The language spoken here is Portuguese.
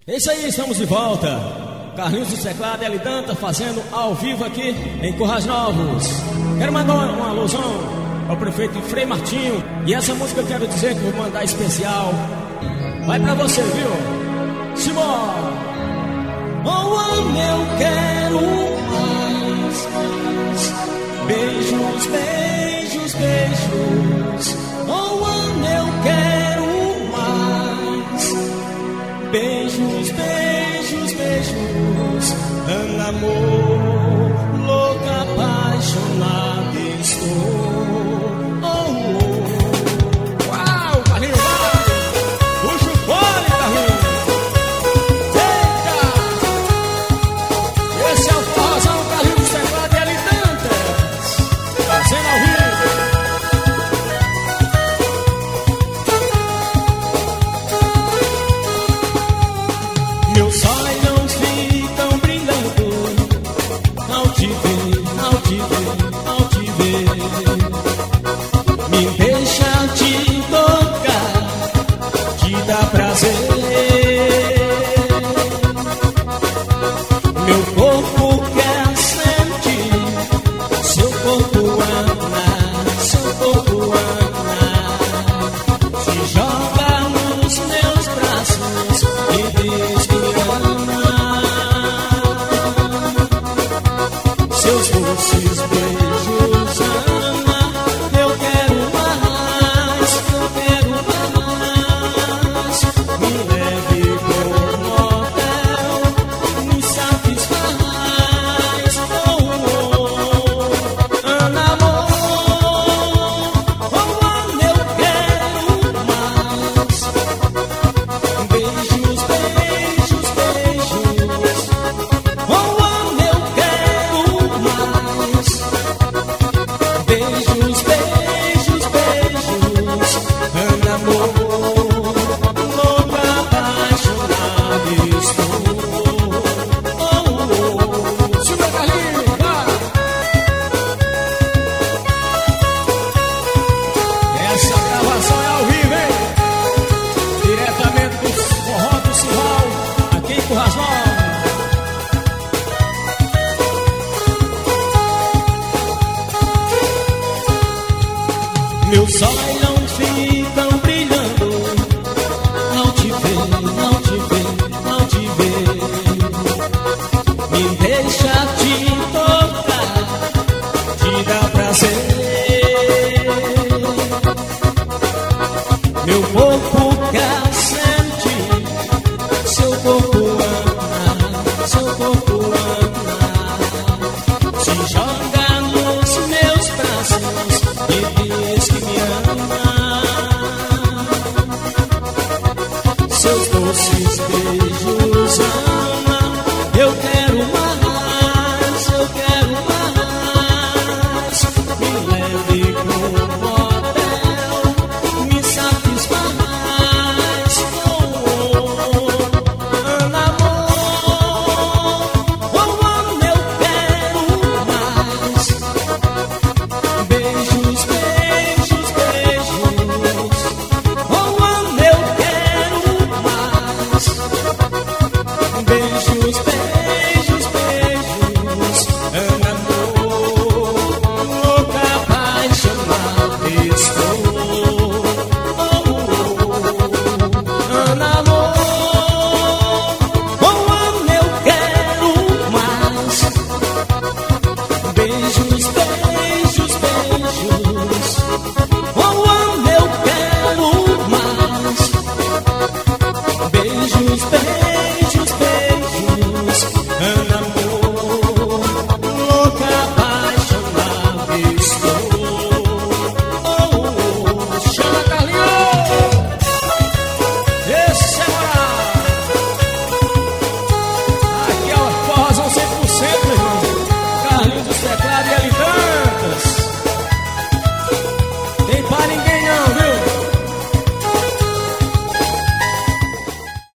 É isso aí, estamos de volta. Carlinhos do Teclado, Eli Danta fazendo ao vivo aqui em Currais Novos. Quero mandar uma alusão ao prefeito Frei Martinho. E essa música eu quero dizer que vou mandar especial. Vai pra você, viu? Simbora! Oh, eu quero mais. Beijos, beijos, beijos. Oh, eu quero mais. Beijos, beijos, beijos. Amor, louca, apaixonada estou. Oh, oh. Uau, Carlinhos, vai! Puxa o fone, Carlinhos! Eita! Esse é o forrozão Carlinhos do Teclado e Eli Dantas, fazendo ao vivo. Meus olhos ficam brilhando ao te ver, ao te ver, ao te ver. Me deixa te tocar, te dá prazer. Meu corpo quer sentir, seu corpo ama, seu corpo ama. Se joga nos meus braços e diz que seus doces beijos ama, eu quero mais, eu quero mais. Me leve pro motel, me satisfaz. Oh, oh, Ana, amor, oh, eu quero mais. Beijos, beijos, beijos. Oh, eu quero mais. Beijos, beijos, beijos. Ana, amor, louca, apaixonada estou. Oh, oh. Super Carlinhos, vai! Essa gravação é ao vivo, hein? Diretamente do Forró do Curral, aqui em Currais Novos. Meus olhos ficam brilhando ao te ver, ao te ver, ao te ver. Me deixa te tocar, te dá prazer. Meu corpo quer sentir, seu corpo ama, seu corpo ama. Se joga nos meus braços e diz que me ama. Seus doces beijos